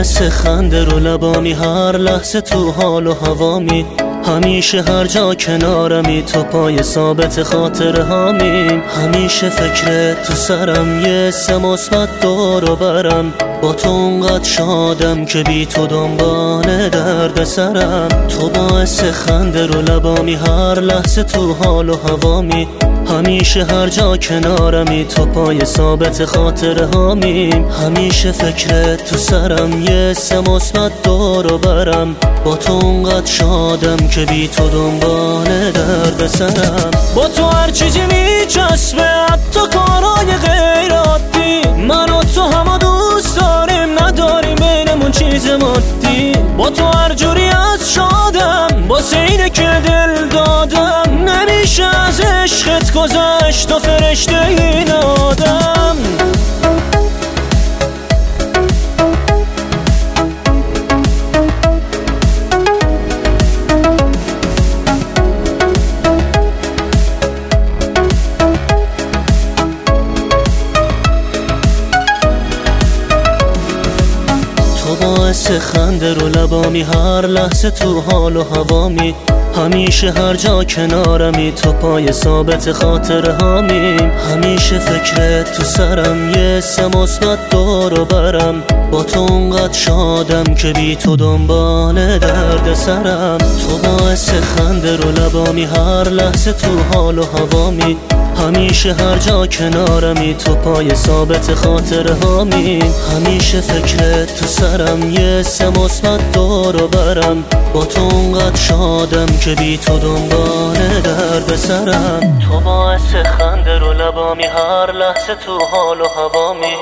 باعث خنده رو لبامی، هر لحظه تو حال و هوامی، همیشه هر جا کنارمی، تو پای ثابت خاطره هامیم. همیشه فکرت تو سرم، یه سه مثبت دور و برم، با تو اونقدر شادم که بی تو دنبال درد سرم. تو باعث خنده رو لبامی، هر لحظه تو حال و هوامی، همیشه هر جا کنارمی، تو پای ثابت خاطره هامیم. همیشه فکرت تو سرم، یه سه مثبت دور و برم، با تو اونقدر شادم که بی تو دنبال درد سرم. با تو هر چیزی میچسبه، حتی کارهای غیر عادی، من و تو همه دوست داریم، نداریم بینمون چیز مادی. با تو هر جوری از شادم، واسه اینه که دل دادم، نمیشه از عشقت گذشت تو فرشته این آدم. باعث خنده رو لبامی، هر لحظه تو حال و هوامی، همیشه هر جا کنارمی، تو پای ثابت خاطره هامیم. همیشه فکرت تو سرم، یه سه مثبت دور و برم، با تو اونقدر شادم که بی تو دنبال درد سرم. تو باعث خنده رو لبامی، هر لحظه تو حال و هوامی، همیشه هر جا کنارمی، تو پای ثابت خاطره هامیم. همیشه فکرت تو سرم، یه سه مثبت دور و برم، با تو اونقدر شادم که بی تو دنبال درد سرم. تو باعث خنده رو لبامی، هر لحظه تو حال و هوامی،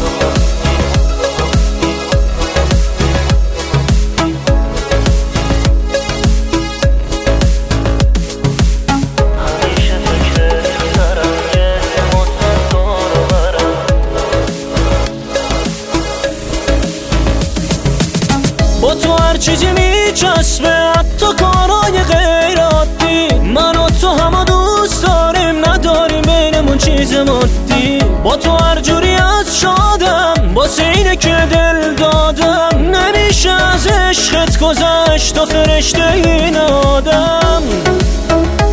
با تو هر چیزی میچسبه، حتی کارهای غیر عادی، من و تو همه دوست داریم، نداریم بینمون چیز مادی. با تو هر جوری از شادم، واسه اینه که دل دادم، نمیشه از عشقت گذشت تو فرشته این آدم.